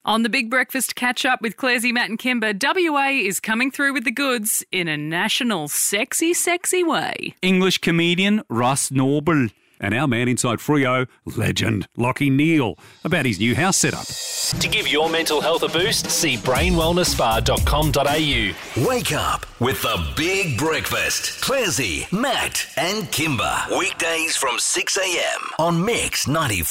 On the Big Breakfast catch-up with Clarsey, Matt and Kimber, WA is coming through with the goods in a national sexy, sexy way. English comedian Russ Noble and our man inside Freo, legend Lockie Neal, about his new house setup. To give your mental health a boost, see brainwellnessspa.com.au. Wake up with the Big Breakfast. Clarsey, Matt and Kimber. Weekdays from 6 a.m. on Mix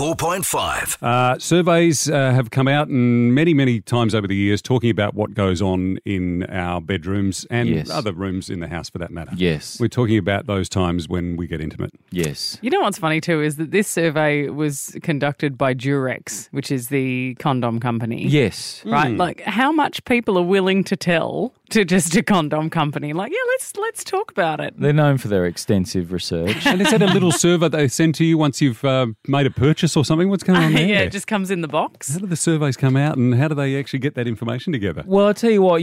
94.5. Surveys have come out and many times over the years talking about what goes on in our bedrooms and other rooms in the house for that matter. Yes. We're talking about those times when we get intimate. Yes. You know what's funny too is that this survey was conducted by Durex, which is the condom company. Yes. Right? Like how much people are willing to tell to just a condom company. Like, yeah, let's talk about it. They're known for their extensive research. And is that a little server they send to you once you've made a purchase or something? What's going on there? Yeah, it just comes in the box. How do the surveys come out and how do they actually get that information together? Well, I'll tell you what,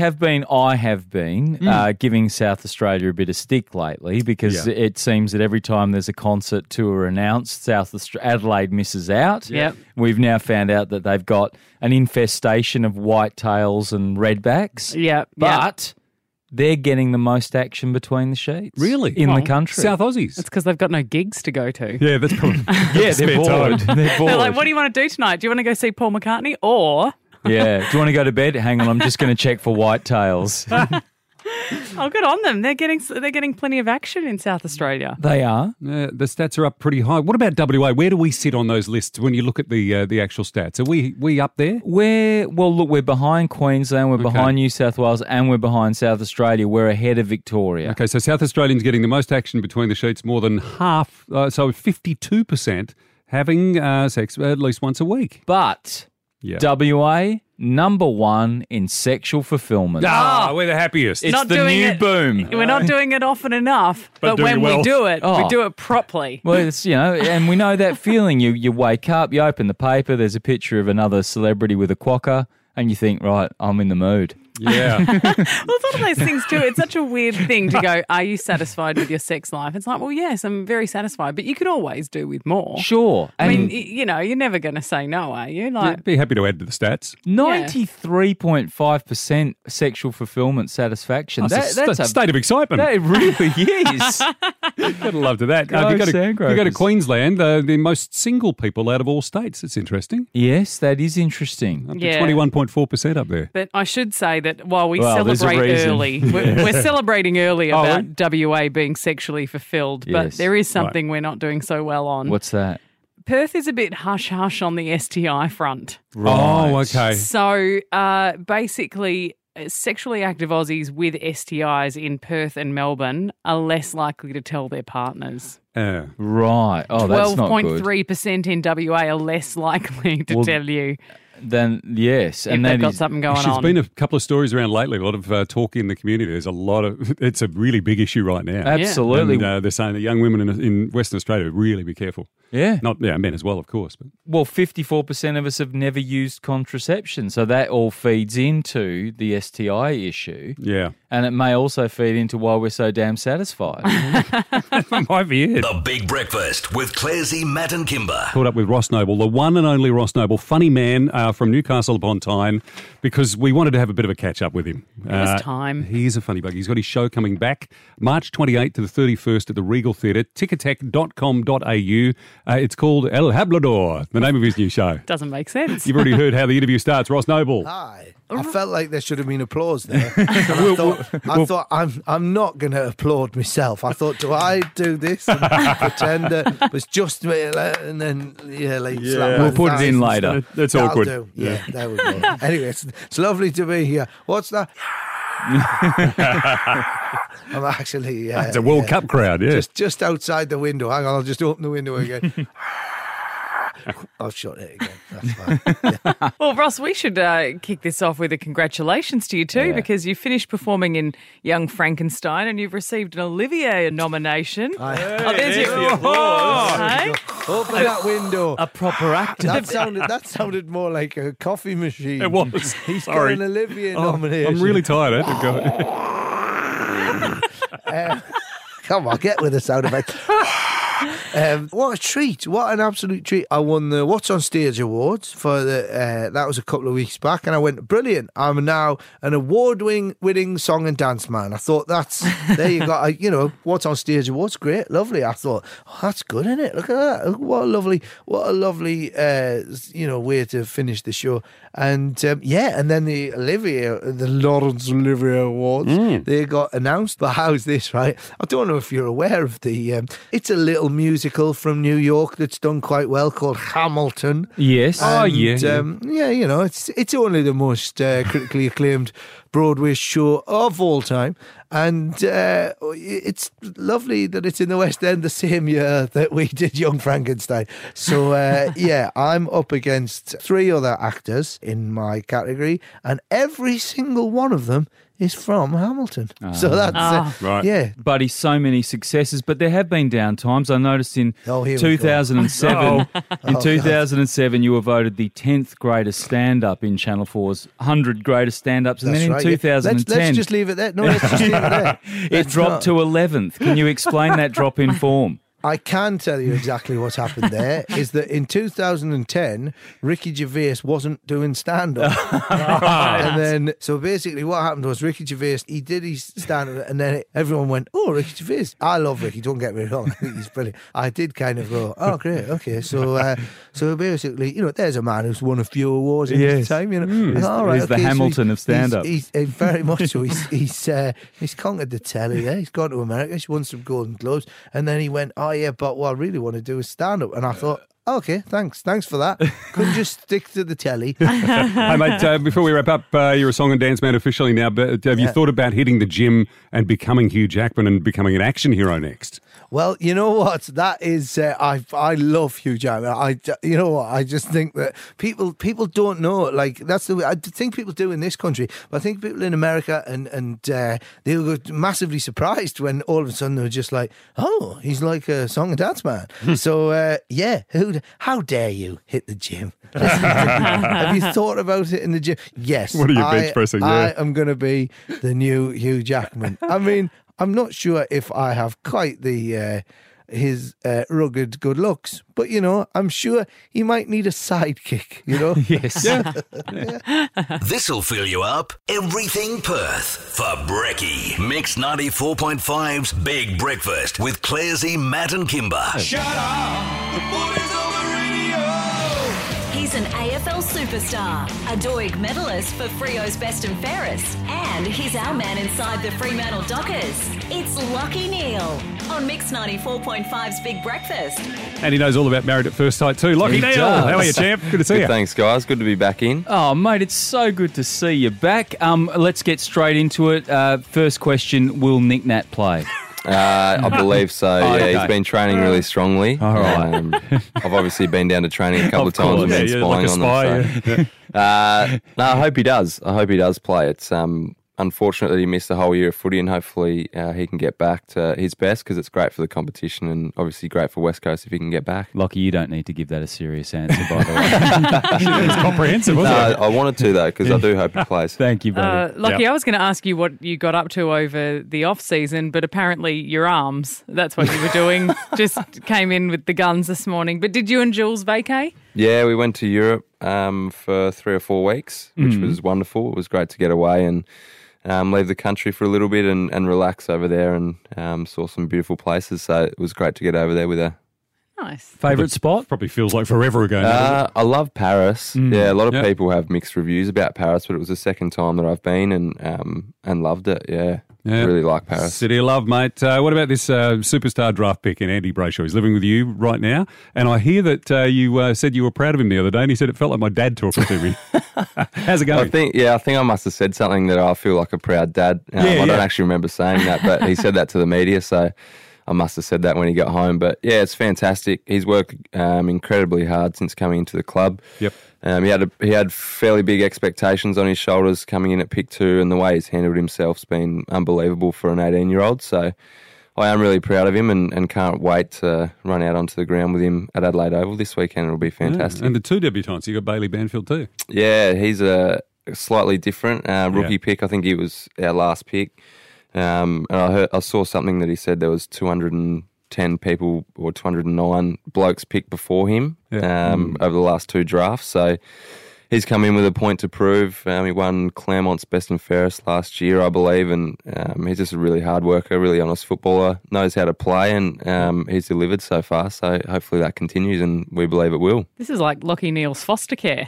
I have been giving South Australia a bit of stick lately because it seems that every time there's a concert tour announced, Adelaide misses out. Yep. We've now found out that they've got an infestation of whitetails and redbacks. Yep. But they're getting the most action between the sheets. Really? In the country. South Aussies. It's because they've got no gigs to go to. Yeah, that's probably they're bored. They're bored. They're like, what do you want to do tonight? Do you want to go see Paul McCartney or... Yeah. Do you want to go to bed? Hang on, I'm just going to check for whitetails. Oh, good on them. They're getting plenty of action in South Australia. They are. The stats are up pretty high. What about WA? Where do we sit on those lists when you look at the actual stats? Are we up there? We're behind Queensland, we're behind New South Wales, and we're behind South Australia. We're ahead of Victoria. Okay, so South Australians getting the most action between the sheets, more than half, so 52% having sex at least once a week. But WA, number one in sexual fulfillment. We're the happiest. It's Not the doing new it. boom. We're not doing it often enough, but doing when it well. we do it, we Oh. do it properly. Well, it's, and we know that feeling. You wake up, you open the paper, there's a picture of another celebrity with a quokka, and you think, right, I'm in the mood. Yeah. Well, it's one of those things too. It's such a weird thing to go, are you satisfied with your sex life? It's like, well, yes, I'm very satisfied, but you could always do with more. Sure. I mean, you're never going to say no, are you? Like, Be happy to add to the stats. 93.5% sexual fulfillment satisfaction. That's a state of excitement. That really is. Gotta love to that. Go If you go to Sandgropers. Queensland, the most single people out of all states. It's interesting. Yes, that is interesting. Up to Yeah. 21.4% up there. but I should say that while we Well, there's a celebrate reason. early, we're celebrating early Oh, about WA being sexually fulfilled, but Yes. there is something we're not doing so well on. What's that? Perth is a bit hush-hush on the STI front. Oh, okay. So basically, sexually active Aussies with STIs in Perth and Melbourne are less likely to tell their partners. Right. Oh, that's not good. 12.3% in WA are less likely to tell you Then, yes. if And they've that got is, something going There's on. been a couple of stories around lately, a lot of talk in the community. There's a lot of, it's a really big issue right now. absolutely. And, they're saying that young women in Western Australia really be careful. Yeah. Not men as well, of course. But Well, 54% of us have never used contraception. So that all feeds into the STI issue. yeah, And it may also feed into why we're so damn satisfied. that might be it. The Big Breakfast with Clarsey, Matt and Kimber. Caught up with Ross Noble, the one and only Ross Noble, funny man from Newcastle upon Tyne, because we wanted to have a bit of a catch up with him. It was time. He is a funny bug. He's got his show coming back March 28th to the 31st at the Regal Theatre, ticketek.com.au. It's called El Hablador, the name of his new show. Doesn't make sense. You've already heard how the interview starts. Ross Noble. Hi. I felt like there should have been applause there. I thought I'm not going to applaud myself. I thought, do I do this and pretend that it's just me, and then slap my We'll put it in thighs later. and stuff? That's That'll awkward. do. Yeah, there we go. Anyway, it's lovely to be here. What's that? I'm actually. It's a World Cup crowd, yeah. Just outside the window. Hang on, I'll just open the window again. I'll shut it again. That's fine. Yeah. Well, Ross, we should kick this off with a congratulations to you too, because you finished performing in Young Frankenstein and you've received an Olivier nomination. There's your applause. Hey? Open that window. A proper actor. That sounded more like a coffee machine. It was. He's Sorry. got an Olivier nomination. I'm really tired. I had to go. Come on, get with the sound effect. What a treat. What an absolute treat. I won the What's on Stage Awards for that was a couple of weeks back, and I went, brilliant. I'm now an award-winning song and dance man. I thought there you go. What's on Stage Awards, great, lovely. I thought, that's good, isn't it? Look at that. What a lovely way to finish the show. And and then the Laurence Olivier Awards, they got announced. But how's this, right? I don't know if you're aware of it's a little musical from New York that's done quite well called Hamilton. Yes. It's only the most critically acclaimed Broadway show of all time. And it's lovely that it's in the West End the same year that we did Young Frankenstein. So, I'm up against 3 other actors in my category, and every single one of them is from Hamilton. So that's right. Yeah. Buddy, so many successes, but there have been down times. I noticed in 2007, in 2007, you were voted the 10th greatest stand-up in Channel 4's 100 greatest stand-ups, and That's then in right, 2010, let's just leave it there. No, let's just leave it there. it dropped to 11th. Can you explain that drop in form? I can tell you exactly what's happened there is that in 2010, Ricky Gervais wasn't doing stand-up. And then, so basically what happened was Ricky Gervais, he did his stand-up and then everyone went, oh, Ricky Gervais. I love Ricky, don't get me wrong. I think he's brilliant. I did kind of go, oh, great, okay. So basically, there's a man who's won a few awards in his time. He's the Hamilton of stand-up. He's very much so. He's conquered the telly there. He's gone to America. He's won some Golden Globes. And then he went, but what I really want to do is stand up. And I thought, okay, thanks for that. Couldn't just stick to the telly. Hey, mate, before we wrap up, you're a song and dance man officially now, but have you thought about hitting the gym and becoming Hugh Jackman and becoming an action hero next? Well, you know what? That is, I love Hugh Jackman. You know what? I just think that people don't know. Like that's the way I think people do in this country. But I think people in America and they were massively surprised when all of a sudden they were just like, oh, he's like a song and dance man. So how dare you hit the gym? Have you thought about it in the gym? Yes. What are you bench pressing? I am going to be the new Hugh Jackman. I mean, I'm not sure if I have quite his rugged good looks, but I'm sure he might need a sidekick. Yes. Yeah. This'll fill you up. Everything Perth for Brekkie. Mix 94.5's Big Breakfast with Clarsey, Matt and Kimber. Shut up! The boys on the radio! He's an AFL superstar, a Doig medalist for Freo's Best and Fairest, and he's our man inside the Fremantle Dockers. It's Lachie Neale on Mix 94.5's Big Breakfast. And he knows all about Married at First Sight too. Lachie Neale, how are you, champ? Good to see you. Thanks, guys. Good to be back in. Oh, mate, it's so good to see you back. Let's get straight into it. First question, will Nick Nat play? I believe so. Yeah, Okay. He's been training really strongly. All right. I've obviously been down to training a couple of times and been spying like a on spy, them. So. No, I hope he does. I hope he does play. It's unfortunate that he missed a whole year of footy, and hopefully he can get back to his best because it's great for the competition and obviously great for West Coast if he can get back. Lachie, you don't need to give that a serious answer, by the way. It was comprehensive, wasn't it? I wanted to though because I do hope he plays. Thank you, buddy. Lachie, I was going to ask you what you got up to over the off-season, but apparently your arms, that's what you were doing, just came in with the guns this morning. But did you and Jules vacay? Yeah, we went to Europe for 3 or 4 weeks, which was wonderful. It was great to get away and leave the country for a little bit and relax over there and saw some beautiful places. So it was great to get over there with her. Nice. Favourite spot? Probably feels like forever ago now. I love Paris. Yeah, a lot of people have mixed reviews about Paris, but it was the second time that I've been and loved it. Yeah. Really like Paris. City of love, mate. What about this superstar draft pick in Andy Brayshaw? He's living with you right now, and I hear that you said you were proud of him the other day, and he said it felt like my dad talking to me. How's it going? I think I must have said something that I feel like a proud dad. I don't actually remember saying that, but he said that to the media, so I must have said that when he got home. But yeah, it's fantastic. He's worked incredibly hard since coming into the club. Yep. He had fairly big expectations on his shoulders coming in at pick 2, and the way he's handled himself's been unbelievable for an 18-year-old. So I am really proud of him and can't wait to run out onto the ground with him at Adelaide Oval this weekend. It'll be fantastic. Yeah. And the 2 debutants, you got Bailey Banfield too. Yeah, he's a slightly different rookie pick. I think he was our last pick. And I saw something that he said there was 200 210 people or 209 blokes picked before him over the last 2 drafts. So he's come in with a point to prove. He won Claremont's Best and Fairest last year, I believe, and he's just a really hard worker, really honest footballer, knows how to play, and he's delivered so far. So hopefully that continues, and we believe it will. This is like Lockie Neal's foster care.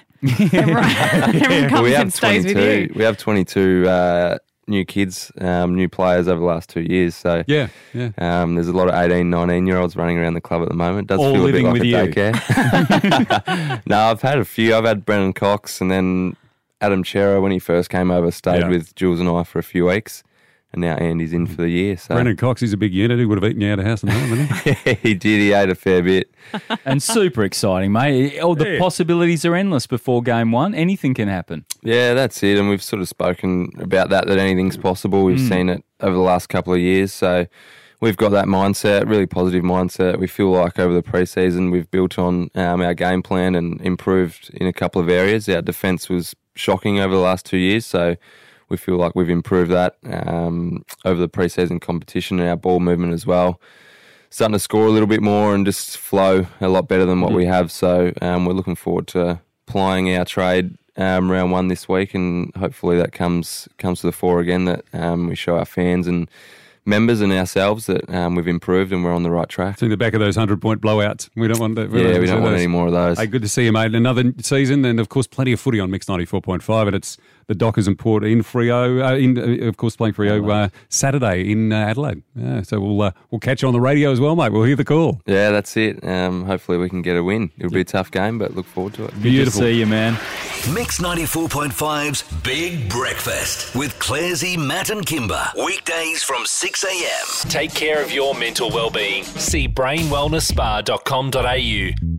Everyone comes and stays with you. We have 22 new kids, new players over the last 2 years. So there's a lot of 18, 19-year-olds running around the club at the moment. It does all feel a bit like with a daycare. No, I've had a few. I've had Brennan Cox, and then Adam Chera, when he first came over, stayed with Jules and I for a few weeks. And now Andy's in for the year. So. Brennan Cox is a big unit. He would have eaten you out of house and home, wouldn't he? He did. He ate a fair bit. And super exciting, mate. All the possibilities are endless before game one. Anything can happen. Yeah, that's it. And we've sort of spoken about that anything's possible. We've seen it over the last couple of years. So we've got that mindset, really positive mindset. We feel like over the preseason we've built on our game plan and improved in a couple of areas. Our defence was shocking over the last 2 years. So we feel like we've improved that over the pre-season competition, and our ball movement as well. Starting to score a little bit more and just flow a lot better than what we have. So we're looking forward to plying our trade round one this week, and hopefully that comes to the fore again, that we show our fans and members and ourselves that we've improved and we're on the right track. So in the back of those 100-point blowouts, we don't want that. We don't want any more of those. Hey, good to see you, mate. Another season, and of course, plenty of footy on Mix 94.5, and it's the Dockers and Port in Freo, of course, playing Freo Saturday in Adelaide. So we'll catch you on the radio as well, mate. We'll hear the call. Yeah, that's it. Hopefully we can get a win. It'll be a tough game, but look forward to it. Beautiful. Good to see you, man. Mix 94.5's Big Breakfast with Clarsey, Matt and Kimber. Weekdays from 6 a.m. Take care of your mental well-being. See brainwellnessspa.com.au.